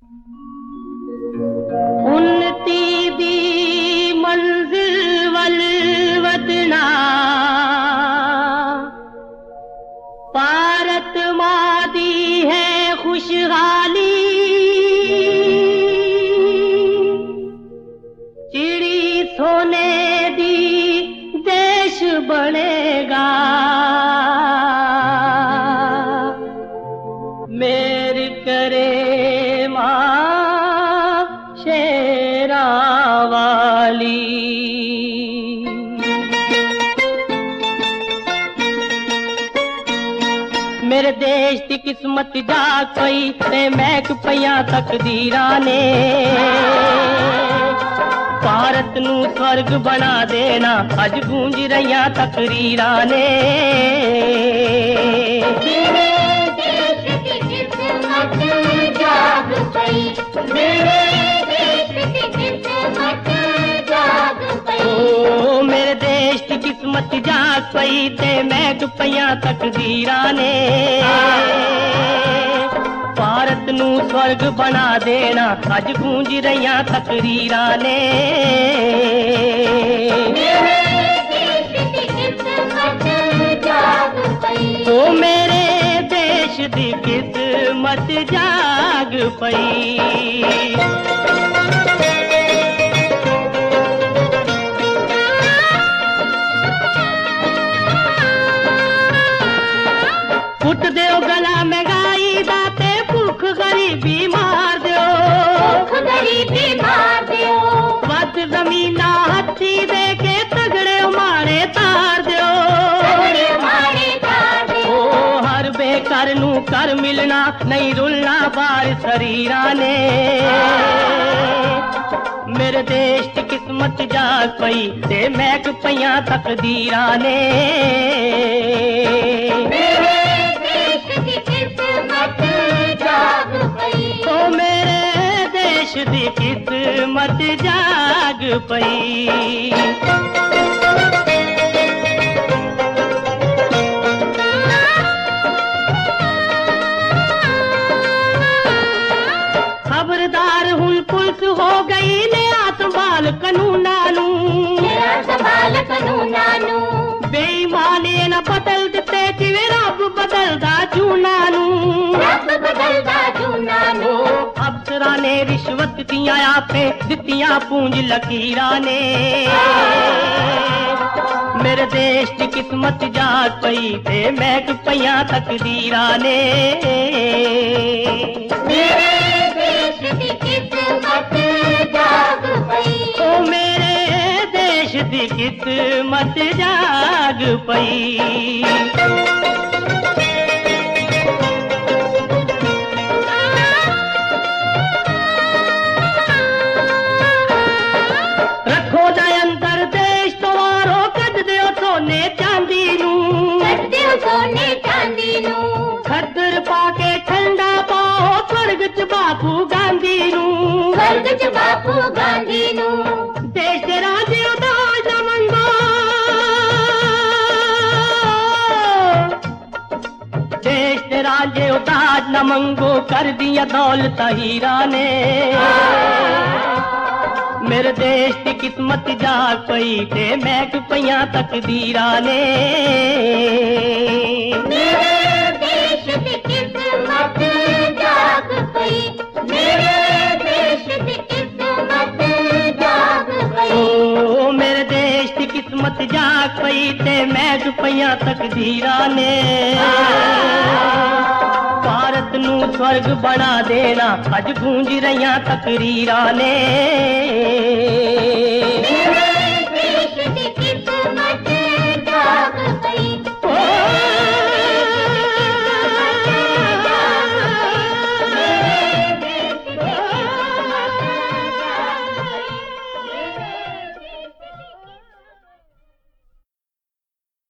उन्नति दी मंजिल वल वदना भारत मां दी है खुशहाली चिड़ी सोने दी देश बनेगा मेर करे मां शेरा वाली। मेरे देश की किस्मत जाग पई ते महक पईयां तकदीरां ने भारत नू स्वर्ग बना देना अज गूंज रहियां तकरीरां ने। मेरे देश की किस्मत जाग पई, मेरे देश की किस्मत जाग पई। ओ मेरे देश की किस्मत जाग पई ते महक पईयां तकदीरां ने भारत नू स्वर्ग बना देना अज गूंज रहियां तकरीरां ने। मेरे देश की किस्मत जाग पई, ओ मेरे देश दी किस्मत जाग पई। पुट दियो गला महंगाई दा ते भुख गरीबी मार दियो, भूख गरीबी मार दियो। वध जमीना हथी दे के तगड़े मारे तार दियो। तगड़े मारे तार दियो। ओ हर बेकार नू कर मिलना नहीं रुलना बार शरीरां ने। मेरे देश की किस्मत जाग पई ते महक पईयां तकदीरां ने। मेरे देश की किस्मत जाग पई, ओ मेरे देश दी किस्मत जाग पई। खबरदार हुन पुलिस हो गई ने संभाल कानूना नू, मेरा संभाल कानूना नू। बेईमाने न बदल दिते जिवें रब बदलदा जूना नू। रब बदलदा जूना नू। अफसरां ने रिश्वत दियां आपे दित्तियां पूंज लकीरां ने। मेरे देश की किस्मत जाग पई ते महक पईयां तकदीरां ने। मेरे देश की किस्मत जाग पई, ओ मेरे देश दी किस्मत जाग पई। रखो जाए अंदर देश तवारो कद दियो सोने चांदी नू। कट दियो सोने चांदी नू। खद्दर पाके ठंडा पाओ स्वर्ग च बापू गांधी नू। स्वर्ग च बापू गांधी नू। देश दे राजे उदाज न मंगो, देश दे राजे उदाज न मंगो कर दिया दौलत हीरा ने। मेरे देश की किस्मत जाग पई ते महक पईयां तकदीरां ने। मेरे देश की किस्मत जाग पई, मेरे देश की किस्मत जाग पई। ओ मेरे देश की किस्मत जाग पई ते महक पईयां तकदीरां ने भारत नू स्वर्ग बना देना अज गूंज रहियां तकरीरां ने।